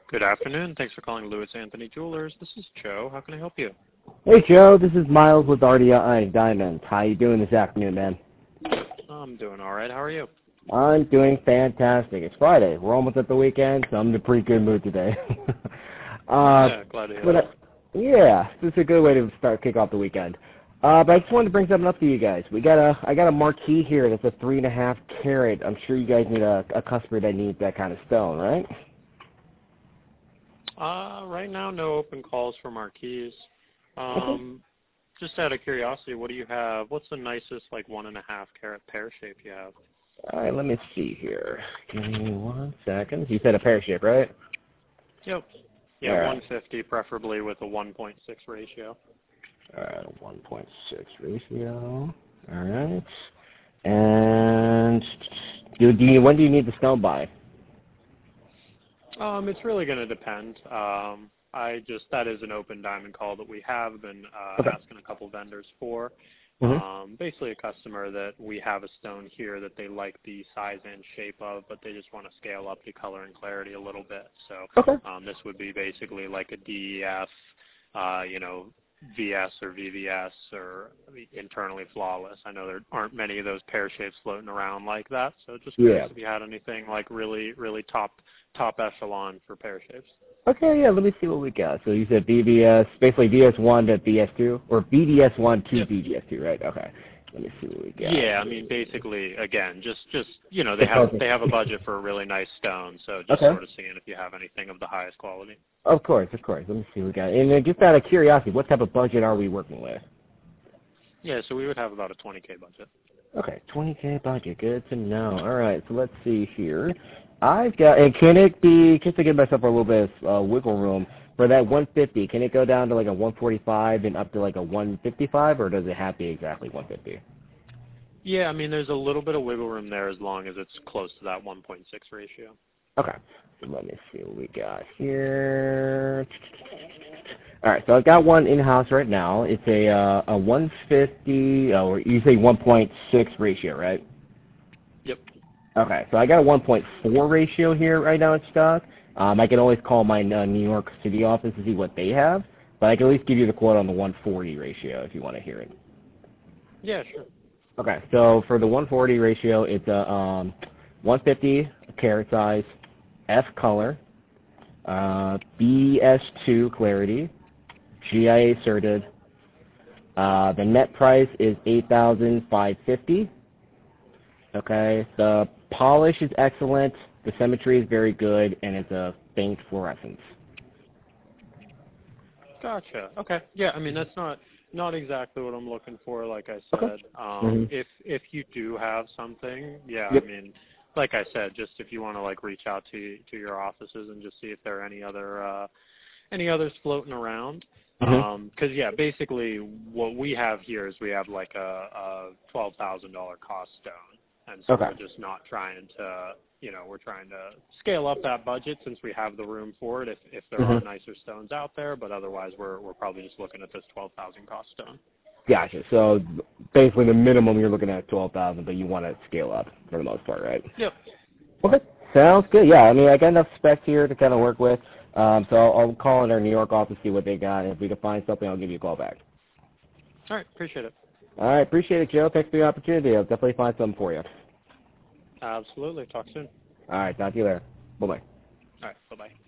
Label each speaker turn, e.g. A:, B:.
A: Good afternoon. Thanks for calling Lewis Anthony Jewelers. This is Joe. How can I help you?
B: Hey Joe, this is Miles with RDI Diamonds. How you doing this afternoon, man?
A: I'm doing all right. How are you?
B: I'm doing fantastic. It's Friday. We're almost at the weekend, so I'm in a pretty good mood today.
A: Yeah, glad to hear that.
B: Yeah, this is a good way to kick off the weekend. But I just wanted to bring something up to you guys. I got a marquee here that's a 3.5 carat. I'm sure you guys need a customer that needs that kind of stone, right?
A: Right now, no open calls for marquees. Just out of curiosity, what do you have? What's the nicest, like, 1.5 carat pear shape you have?
B: All right, let me see here. Give me 1 second. You said a pear shape, right?
A: Yep. Yeah,
B: All right.
A: 150, preferably with a 1.6 ratio.
B: All right, 1.6 ratio. All right. And when do you need the stone by?
A: It's really going to depend. That is an open diamond call that we have been asking a couple vendors for. Basically a customer that we have a stone here that they like the size and shape of, but they just want to scale up the color and clarity a little bit. So this would be basically like a DEF, VS or VVS or internally flawless. I know there aren't many of those pear shapes floating around like that, so just curious if you had anything like really, really top echelon for pear shapes.
B: Okay, yeah, let me see what we got. So you said BBS, basically BS1 to BS2, or BDS1 to BDS2, right? Okay. Let me see what we got.
A: Yeah, I mean, basically, again, just they have a budget for a really nice stone, so just sort of seeing if you have anything of the highest quality.
B: Of course. Let me see what we got. And just out of curiosity, what type of budget are we working with?
A: Yeah, so we would have about a $20K budget.
B: Okay, $20K budget. Good to know. All right, so let's see here. I've got, and can it be, just to give myself a little bit of wiggle room, for that 150, can it go down to like a 145 and up to like a 155, or does it have to be exactly 150?
A: Yeah, I mean, there's a little bit of wiggle room there as long as it's close to that 1.6 ratio.
B: Okay, so let me see what we got here. All right, so I've got one in-house right now. It's a 150, or you say 1.6 ratio, right?
A: Yep.
B: Okay, so I got a 1.4 ratio here right now in stock. I can always call my New York City office to see what they have, but I can at least give you the quote on the 140 ratio if you want to hear it.
A: Yeah, sure.
B: Okay, so for the 140 ratio, it's a 150 carat size, F color, BS2 clarity, GIA certed. The net price is $8,550. Okay, the polish is excellent, the symmetry is very good, and it's a faint fluorescence.
A: Gotcha. Okay. Yeah, I mean, that's not exactly what I'm looking for, like I said. If you do have something, I mean, like I said, just if you want to like reach out to your offices and just see if there are any others floating around. Because basically what we have here is we have like a $12,000 cost stone, and so we're just not trying to, we're trying to scale up that budget since we have the room for it if there are nicer stones out there, but otherwise we're probably just looking at this $12,000 cost stone.
B: Gotcha. So basically the minimum you're looking at $12,000, but you want to scale up for the most part, right?
A: Yep.
B: Okay. Sounds good. Yeah, I mean, I got enough specs here to kind of work with. So I'll call in our New York office, see what they got, and if we can find something, I'll give you a call back.
A: All right. Appreciate it.
B: All right. Appreciate it, Joe. Thanks for the opportunity. I'll definitely find something for you.
A: Absolutely. Talk soon.
B: All right. Talk to you later. Bye-bye.
A: All right. Bye-bye.